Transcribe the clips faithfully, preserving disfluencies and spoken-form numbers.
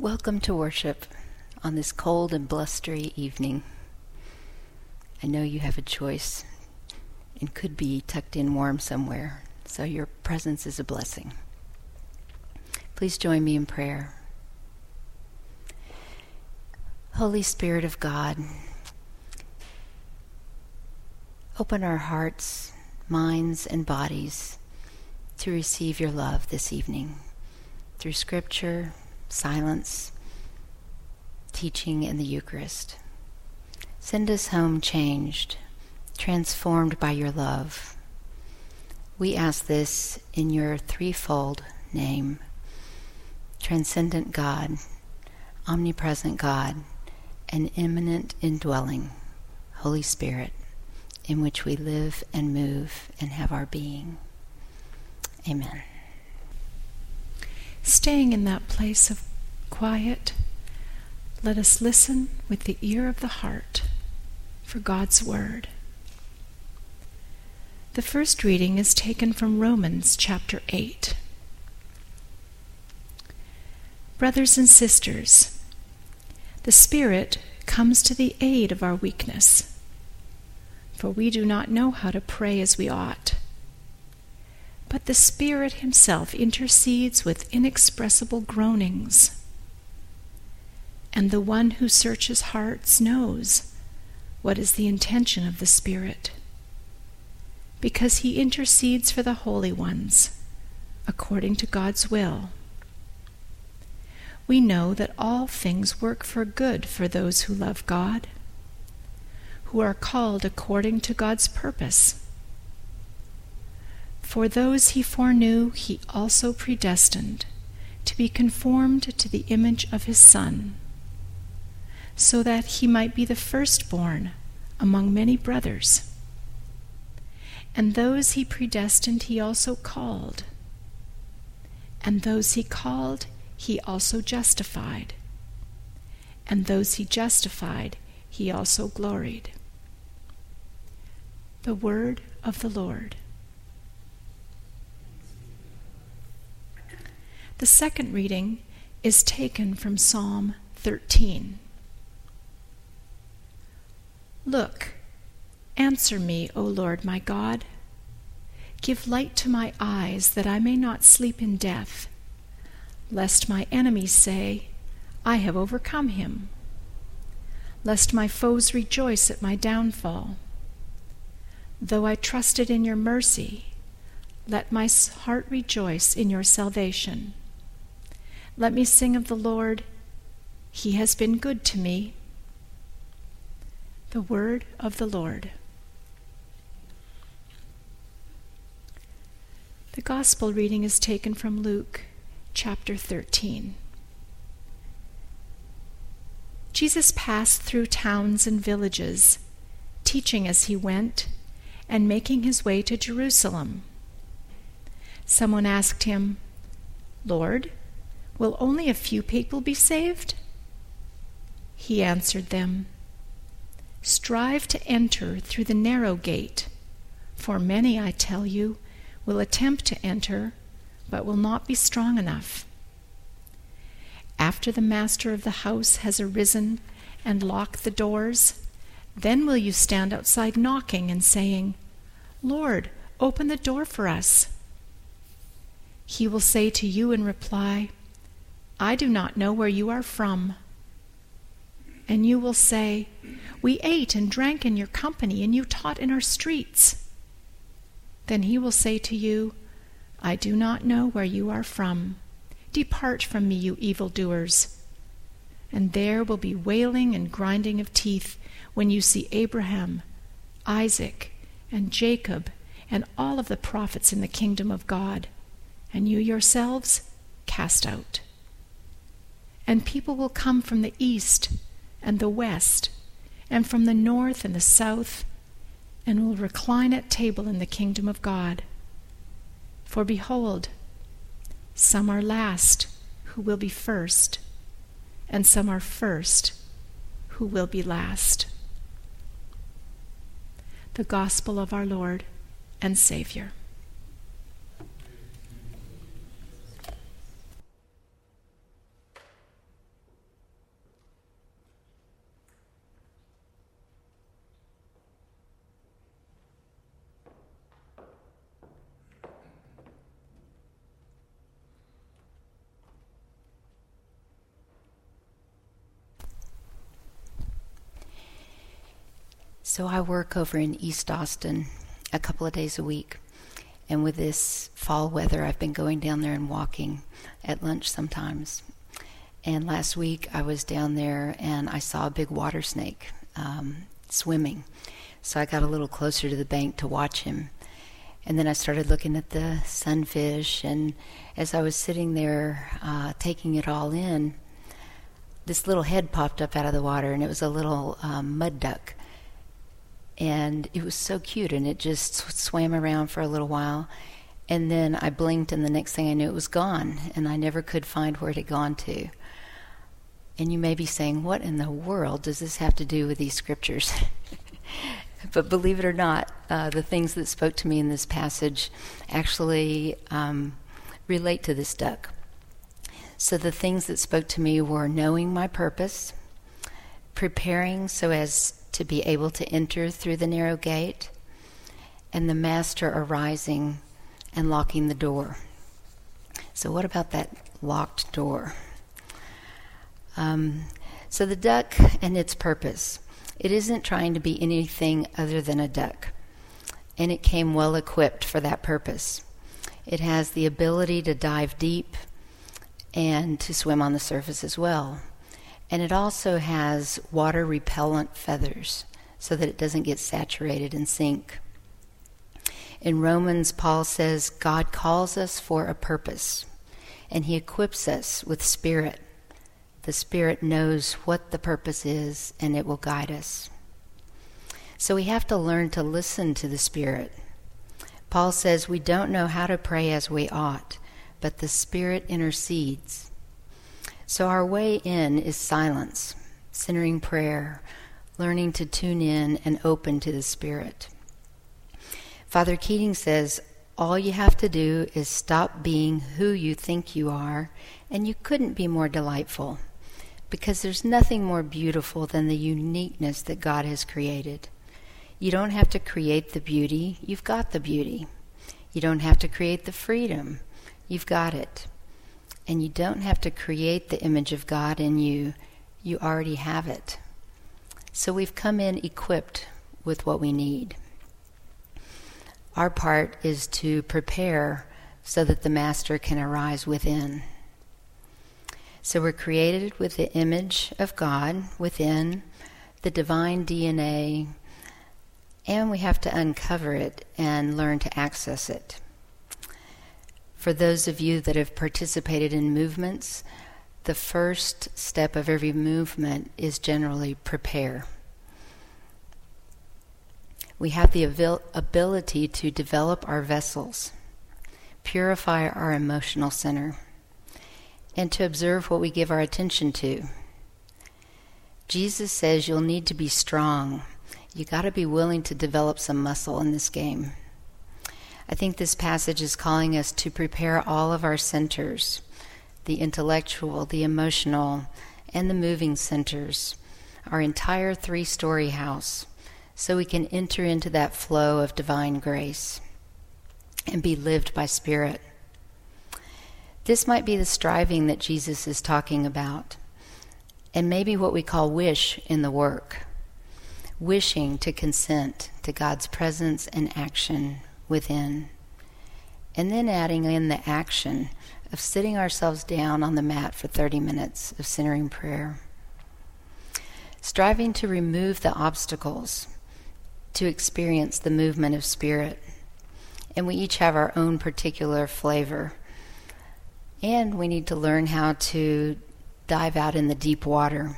Welcome to worship on this cold and blustery evening. I know you have a choice and could be tucked in warm somewhere, so your presence is a blessing. Please join me in prayer. Holy Spirit of God, open our hearts, minds, and bodies to receive your love this evening through Scripture, silence, teaching, and the Eucharist. Send us home changed, transformed by your love. We ask this in your threefold name, transcendent God, omnipresent God, and immanent indwelling Holy Spirit, in which we live and move and have our being. Amen. Staying in that place of quiet, let us listen with the ear of the heart for God's Word. The first reading is taken from Romans chapter eight. Brothers and sisters, the Spirit comes to the aid of our weakness, for we do not know how to pray as we ought. But the Spirit himself intercedes with inexpressible groanings. And the one who searches hearts knows what is the intention of the Spirit, because he intercedes for the holy ones, according to God's will. We know that all things work for good for those who love God, who are called according to God's purpose. For those he foreknew, he also predestined to be conformed to the image of his Son, so that he might be the firstborn among many brothers. And those he predestined, he also called. And those he called, he also justified. And those he justified, he also gloried. The word of the Lord. The second reading is taken from Psalm thirteen. Look, answer me, O Lord my God. Give light to my eyes, that I may not sleep in death, lest my enemies say, I have overcome him, lest my foes rejoice at my downfall. Though I trusted in your mercy, let my heart rejoice in your salvation. Let me sing of the Lord. He has been good to me. The word of the Lord. The Gospel reading is taken from Luke chapter thirteen. Jesus passed through towns and villages, teaching as he went, and making his way to Jerusalem. Someone asked him, Lord, will only a few people be saved? He answered them, Strive to enter through the narrow gate, for many, I tell you, will attempt to enter, but will not be strong enough. After the master of the house has arisen and locked the doors, then will you stand outside knocking and saying, Lord, open the door for us. He will say to you in reply, I do not know where you are from. And you will say, We ate and drank in your company, and you taught in our streets. Then he will say to you, I do not know where you are from. Depart from me, you evildoers. And there will be wailing and grinding of teeth when you see Abraham, Isaac, and Jacob, and all of the prophets in the kingdom of God, and you yourselves cast out. And people will come from the east and the west, and from the north and the south, and will recline at table in the kingdom of God. For behold, some are last who will be first, and some are first who will be last. The Gospel of our Lord and Savior. So I work over in East Austin a couple of days a week. And with this fall weather, I've been going down there and walking at lunch sometimes. And last week I was down there and I saw a big water snake um, swimming. So I got a little closer to the bank to watch him. And then I started looking at the sunfish. And as I was sitting there uh, taking it all in, this little head popped up out of the water, and it was a little um, mud duck. And it was so cute, and it just swam around for a little while. And then I blinked, and the next thing I knew, it was gone, and I never could find where it had gone to. And you may be saying, what in the world does this have to do with these scriptures? But believe it or not, uh, the things that spoke to me in this passage actually um, relate to this duck. So the things that spoke to me were knowing my purpose, preparing so as to be able to enter through the narrow gate, and the master arising and locking the door. So what about that locked door? Um, so the duck and its purpose. It isn't trying to be anything other than a duck, and it came well equipped for that purpose. It has the ability to dive deep and to swim on the surface as well. And it also has water repellent feathers so that it doesn't get saturated and sink. In Romans, Paul says, God calls us for a purpose, and he equips us with spirit. The Spirit knows what the purpose is, and it will guide us. So we have to learn to listen to the Spirit. Paul says we don't know how to pray as we ought, but the Spirit intercedes. So our way in is silence, centering prayer, learning to tune in and open to the Spirit. Father Keating says, all you have to do is stop being who you think you are, and you couldn't be more delightful, because there's nothing more beautiful than the uniqueness that God has created. You don't have to create the beauty, you've got the beauty. You don't have to create the freedom, you've got it. And you don't have to create the image of God in you, you already have it. So we've come in equipped with what we need. Our part is to prepare so that the Master can arise within. So we're created with the image of God within, the divine D N A, and we have to uncover it and learn to access it. For those of you that have participated in movements, the first step of every movement is generally prepare. We have the abil- ability to develop our vessels, purify our emotional center, and to observe what we give our attention to. Jesus says you'll need to be strong. You got to be willing to develop some muscle in this game. I think this passage is calling us to prepare all of our centers, the intellectual, the emotional, and the moving centers, our entire three-story house, so we can enter into that flow of divine grace and be lived by Spirit. This might be the striving that Jesus is talking about, and maybe what we call wish in the work, wishing to consent to God's presence and action within, and then adding in the action of sitting ourselves down on the mat for thirty minutes of centering prayer. Striving to remove the obstacles to experience the movement of Spirit. And we each have our own particular flavor. And we need to learn how to dive out in the deep water.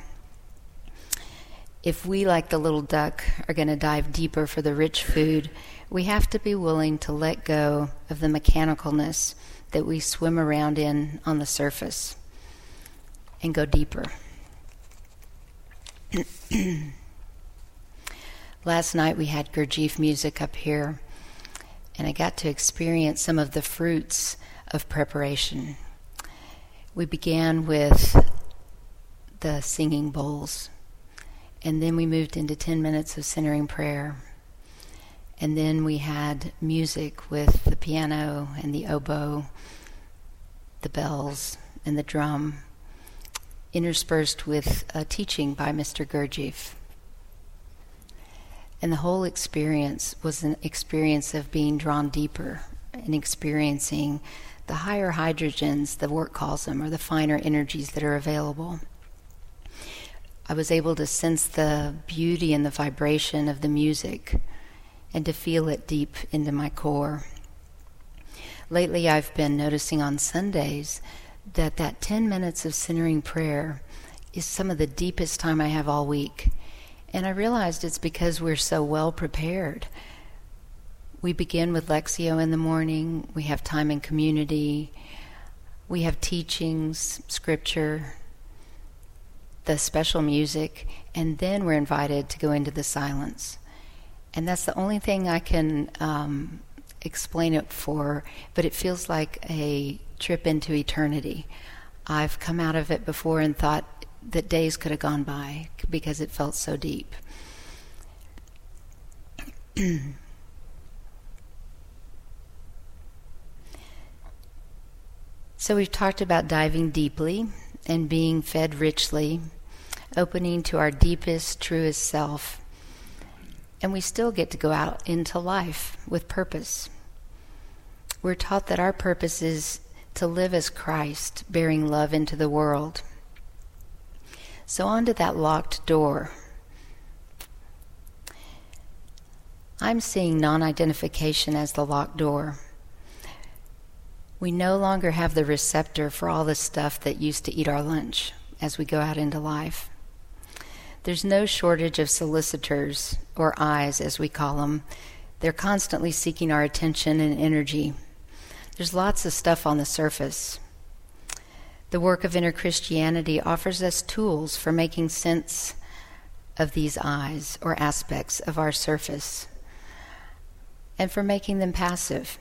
If we, like the little duck, are going to dive deeper for the rich food, we have to be willing to let go of the mechanicalness that we swim around in on the surface and go deeper. Last night we had Gurdjieff music up here, and I got to experience some of the fruits of preparation. We began with the singing bowls, and then we moved into ten minutes of centering prayer. And then we had music with the piano and the oboe, the bells and the drum, interspersed with a teaching by Mister Gurdjieff. And the whole experience was an experience of being drawn deeper and experiencing the higher hydrogens, the work calls them, or the finer energies that are available. I was able to sense the beauty and the vibration of the music and to feel it deep into my core. Lately, I've been noticing on Sundays that that ten minutes of centering prayer is some of the deepest time I have all week. And I realized it's because we're so well prepared. We begin with Lectio in the morning, we have time in community, we have teachings, scripture, the special music, and then we're invited to go into the silence. And that's the only thing I can um, explain it for, but it feels like a trip into eternity. I've come out of it before and thought that days could have gone by because it felt so deep. So we've talked about diving deeply and being fed richly, opening to our deepest, truest self. And we still get to go out into life with purpose. We're taught that our purpose is to live as Christ, bearing love into the world. So on to that locked door. I'm seeing non-identification as the locked door. We no longer have the receptor for all the stuff that used to eat our lunch as we go out into life. There's no shortage of solicitors, or eyes as we call them. They're constantly seeking our attention and energy. There's lots of stuff on the surface. The work of Inner Christianity offers us tools for making sense of these eyes or aspects of our surface and for making them passive.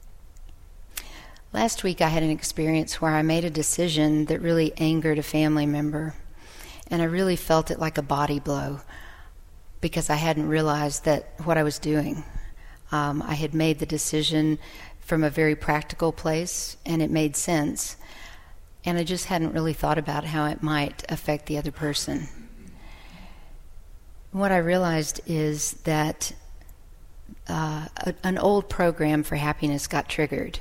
Last week I had an experience where I made a decision that really angered a family member, and I really felt it like a body blow because I hadn't realized that what I was doing. Um, I had made the decision from a very practical place, and it made sense, and I just hadn't really thought about how it might affect the other person. What I realized is that uh, a, an old program for happiness got triggered.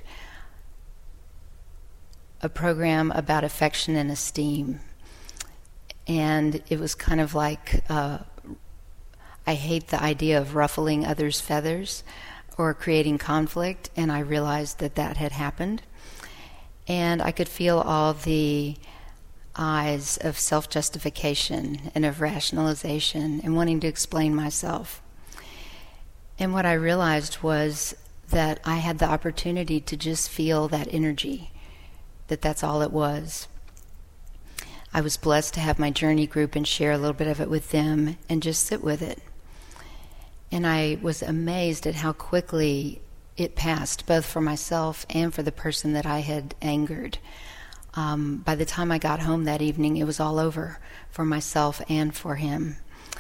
A program about affection and esteem. And it was kind of like, uh, I hate the idea of ruffling others' feathers or creating conflict, and I realized that that had happened. And I could feel all the eyes of self-justification and of rationalization and wanting to explain myself. And what I realized was that I had the opportunity to just feel that energy, that that's all it was. I was blessed to have my journey group and share a little bit of it with them and just sit with it. And I was amazed at how quickly it passed, both for myself and for the person that I had angered. Um, by the time I got home that evening, it was all over for myself and for him.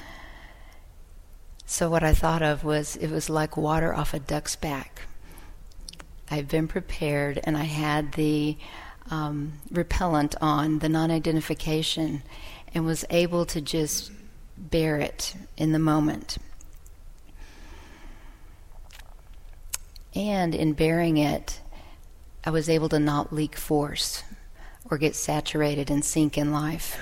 So what I thought of was, it was like water off a duck's back. I'd been prepared, and I had the um, repellent on, the non-identification, and was able to just bear it in the moment. And in bearing it, I was able to not leak force or get saturated and sink in life.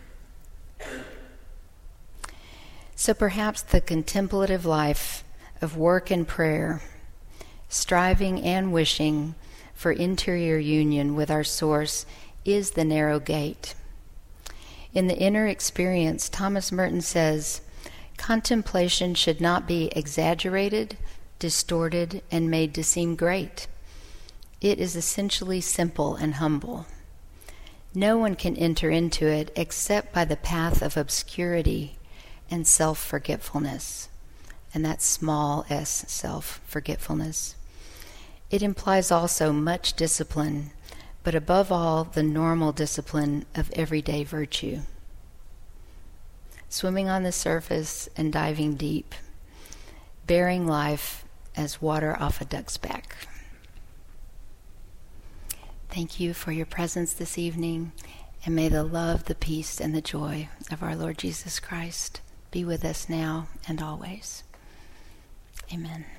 So perhaps the contemplative life of work and prayer, striving and wishing for interior union with our source, is the narrow gate. In the inner experience, Thomas Merton says, contemplation should not be exaggerated, distorted, and made to seem great. It is essentially simple and humble. No one can enter into it except by the path of obscurity and self-forgetfulness, and that's small s, self-forgetfulness. It implies also much discipline, but above all, the normal discipline of everyday virtue. Swimming on the surface and diving deep, bearing life as water off a duck's back. Thank you for your presence this evening, and may the love, the peace, and the joy of our Lord Jesus Christ be with us now and always. Amen.